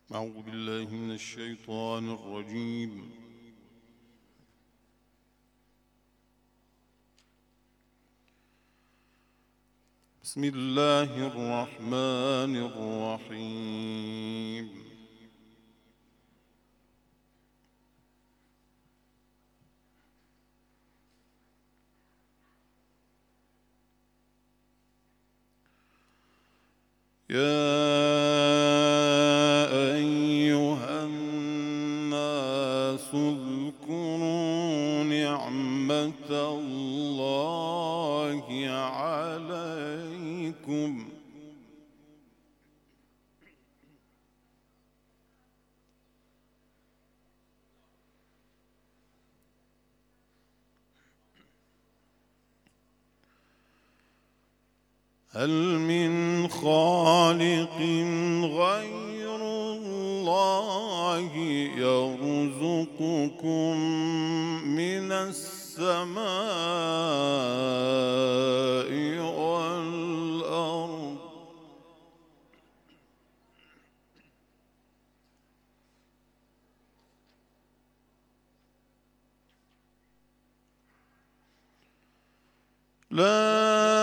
أعوذ بالله من الشيطان الرجيم. بسم الله الرحمن الرحيم. يا أيها الناس اذكروا نعمة الله عليكم هل من خالق غير الله يرزقكم من السماء والأرض لا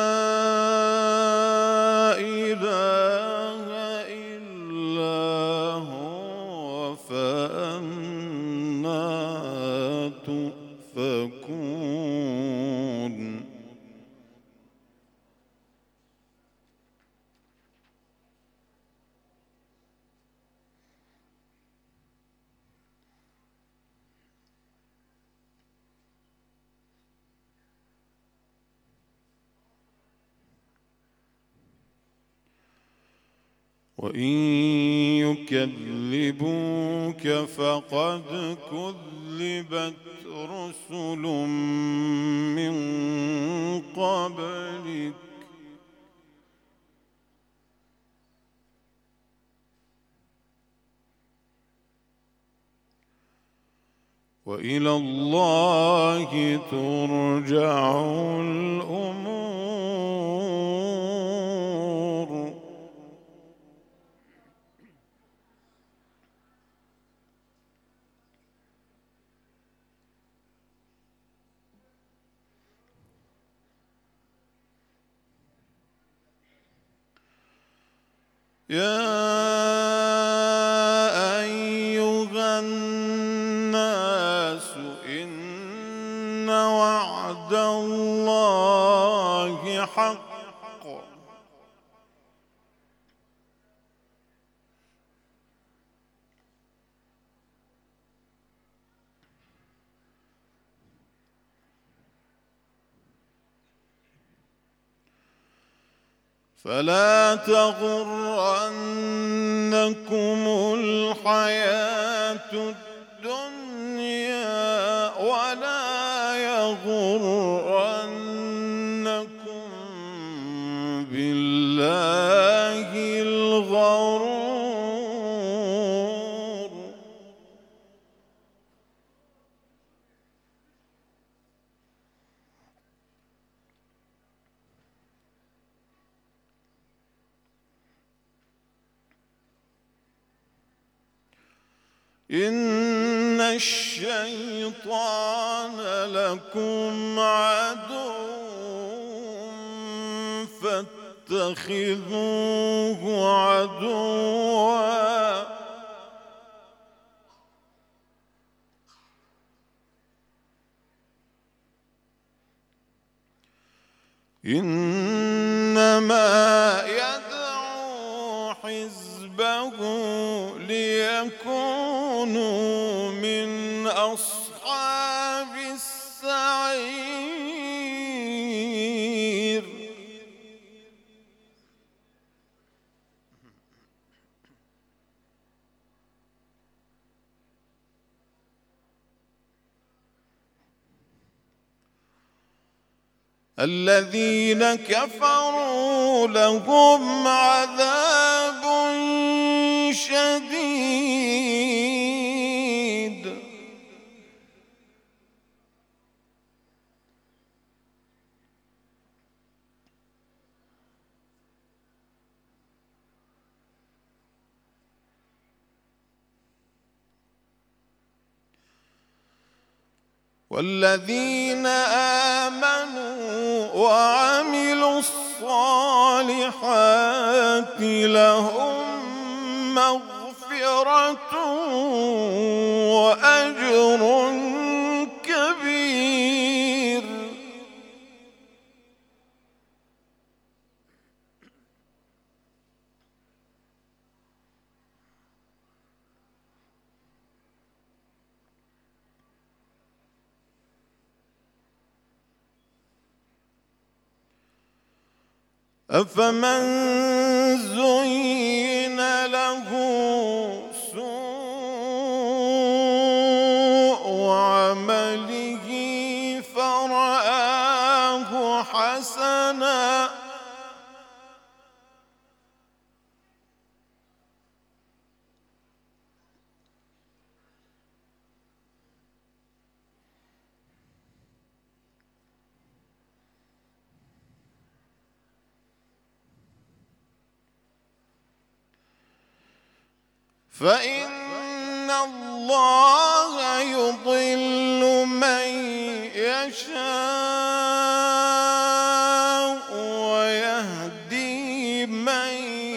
إله إلا هو فأنى تؤفكون وإن يكذبوك فقد كذبت رسل من قبلك وإلى الله ترجع الأمور. يا أيها الناس إن وعد الله حق فلا تغرنكم الحياة الدنيا ولا يغرنكم بالله الغرور. إن الشيطان لكم عدو فاتخذوه عدوا إنما يدعو حزبه ليكونوا من أصحاب السعير. الذين كفروا لهم عذاب شديد والذين آمنوا وعملوا الصالحات لهم مغفرة وأجر كبير. أفمن زين له سوء عمله فرآه حسنا فإن الله يضل من يشاء ويهدي من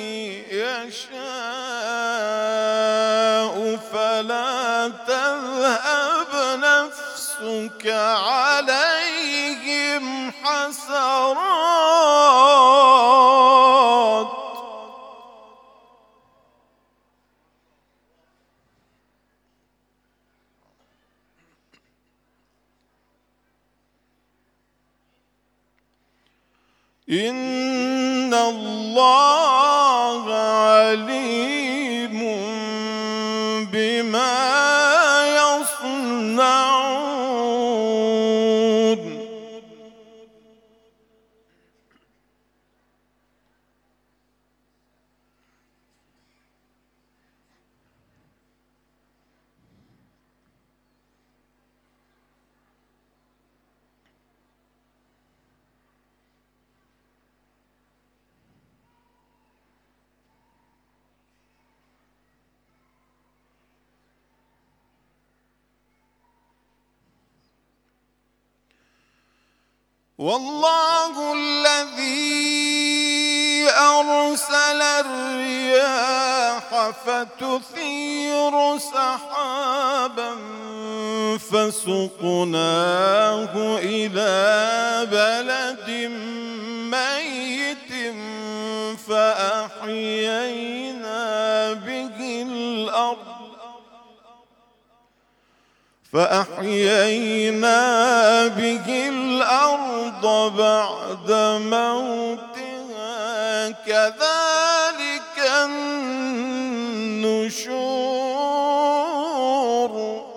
يشاء فلا تذهب نفسك عليهم حسرات إن الله عليم بما يصنعون. والله الذي أرسل الرياح فتثير سحابا فسقناه إلى بلد ميت فأحيينا به الأرض بعد موتها كذلك النشور.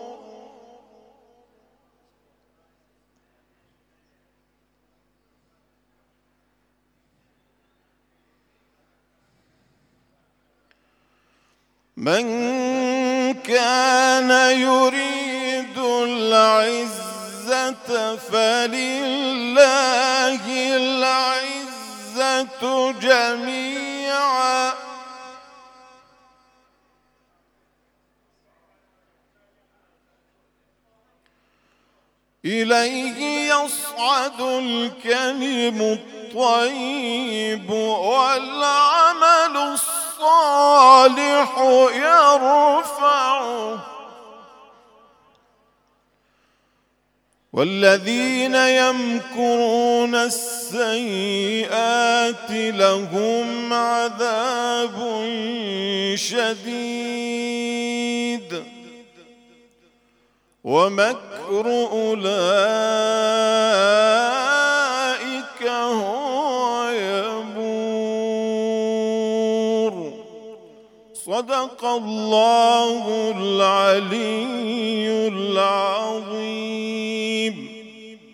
من كان يريد العزة فلله العزة جميعا إليه يصعد الكلم الطيب والعمل الصالح يرفعه والذين يمكرون السيئات لهم عذاب شديد ومكر أولئك هو يبور. صدق الله العلي العظيم.